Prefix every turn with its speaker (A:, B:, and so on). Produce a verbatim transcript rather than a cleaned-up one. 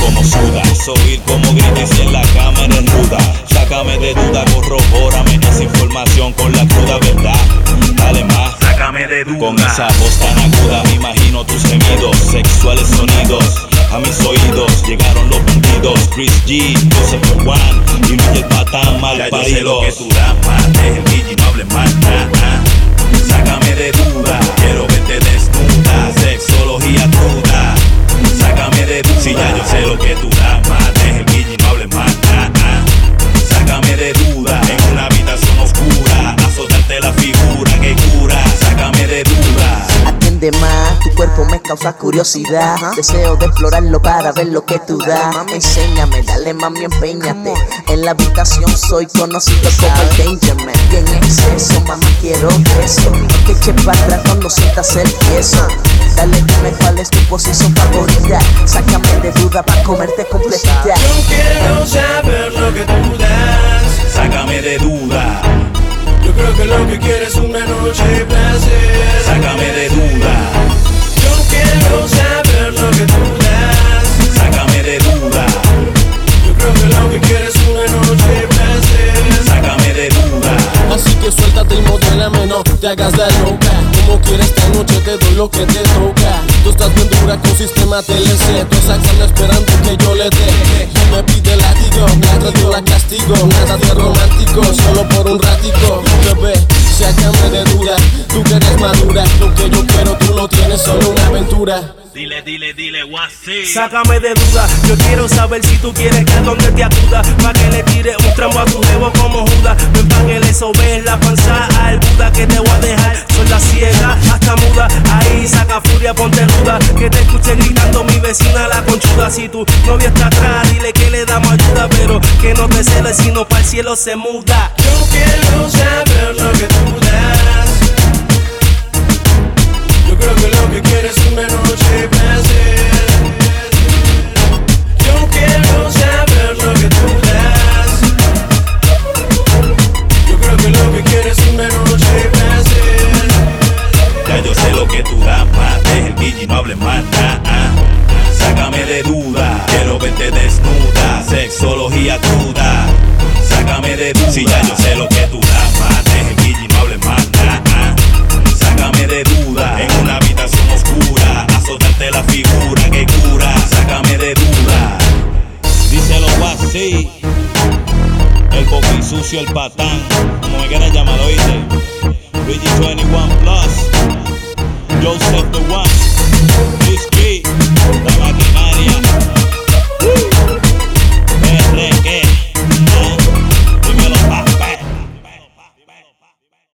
A: como suda, oír como gritas y en la cama eres ruda. Sácame de duda, corrobórame esa información con la cruda verdad. Dale más,
B: sácame de duda.
A: Con esa voz tan aguda me imagino tus gemidos, sexuales sonidos. A mis oídos llegaron los bandidos, Chris G, Joseph Juan y Luis el Patán mal
B: ya
A: paridos.
B: Yo sé lo que tú das, mate el guille y no hables más, nah, nah. Sácame de duda, quiero verte desnuda, sexología cruda. Sácame de duda, si ya yo sé lo que tú das, mate el guille y no hables más, nah, nah. Sácame de duda, en una habitación oscura, azotarte la figura que cura. Sácame de duda.
C: Atiende más, tu cuerpo me causa curiosidad. Deseo de explorarlo para ver lo que tú das. Enséñame, dale mami, empeñate. En la habitación soy conocido como el Danger Man. Y en exceso, mamá, quiero eso. No te eches para atrás cuando sientas el piezo. Dale, dime cuál es tu posición favorita. Sácame de duda para comerte completita.
D: Yo quiero saber lo que tú das.
B: Sácame de duda.
D: Yo creo que lo que quieres es una noche de placer.
B: Sácame de duda.
D: Yo quiero saber lo que tú das.
B: Sácame de duda.
D: Yo creo que lo que quieres es una noche de placer.
B: Sácame de duda.
E: Así que suéltate y modélame, no te hagas la loca. Como quieres esta noche te doy lo que te toca. Tú estás bien dura con sistema T L C. Tú sacando esperando que yo le dé. Me pide látigo, mientras yo la castigo. Nada de romántico, solo por un ratico. Bebé, sácame de duda. Tú que eres madura. Lo que yo quiero tú lo tienes, solo una aventura.
B: Dile, dile, dile, guasí.
D: Sácame de duda, yo quiero saber si tú quieres que a donde te acuda. Pa' que le tire un tramo a tu jevo como Judas. Ven pa' que le sobe la panza al Buda. Que te voy a dejar sorda ciega hasta muda. Ahí saca furia, ponte ruda. Que te escuche gritando mi vecina la conchuda. Si tu novia está atrás, dile que le damos ayuda. Pero que no te celes, sino para el cielo se muda. Yo quiero saber lo que tú das. Yo creo que lo que quieres es una noche de placer. Yo quiero saber lo que tú das. Yo creo que lo que quieres es una noche de placer.
B: Ya yo sé lo que tú das, mate el guille y no hables más, nah, nah. Sácame de duda, quiero verte desnuda, sexología cruda. Sácame de duda, si ya yo sé lo que tú das, mate el guille y no hables más, nah, nah. Sácame de duda, en una habitación oscura, azotarte la figura que cura. Sácame de duda.
A: Díselo así, el boqui sucio, el patán, como me quieras llamar, oíste. Luigi veintiuno Plus, Joseph the One.